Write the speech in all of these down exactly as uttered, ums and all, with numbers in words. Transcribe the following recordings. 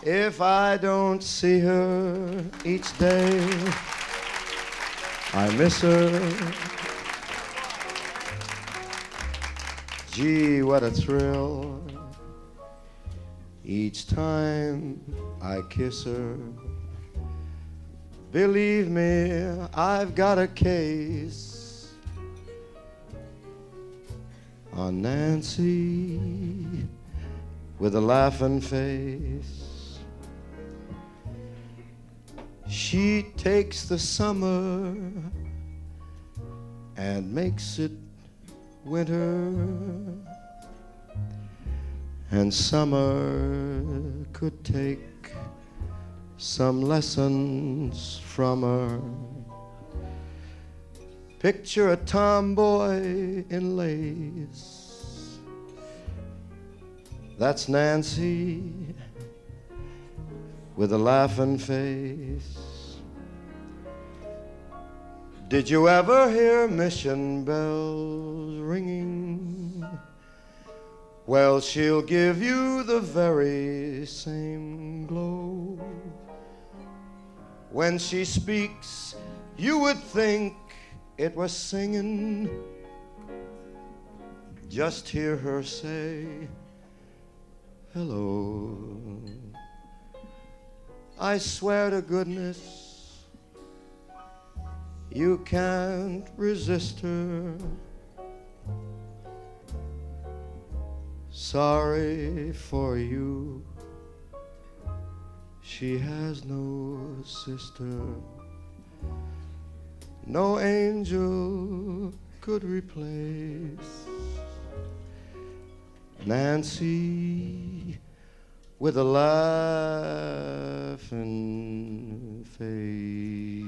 If I don't see her each day, I miss her. Gee, what a thrill each time I kiss her. Believe me, I've got a case on Nancy with a laughing face. She takes the summer and makes it winter, and summer could take some lessons from her. Picture a tomboy in lace. That's Nancy with a laughing face. Did you ever hear mission bells ringing? Well, she'll give you the very same glow. When she speaks, you would think it was singing. Just hear her say, hello. I swear to goodness, you can't resist her. Sorry for you, she has no sister. No angel could replace Nancy with a laughing face.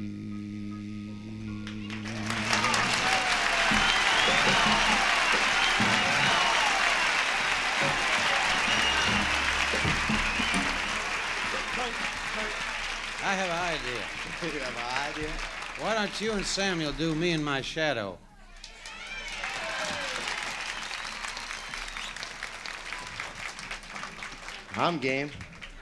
I have an idea. You have an idea? Why don't you and Samuel do me and my shadow? I'm game.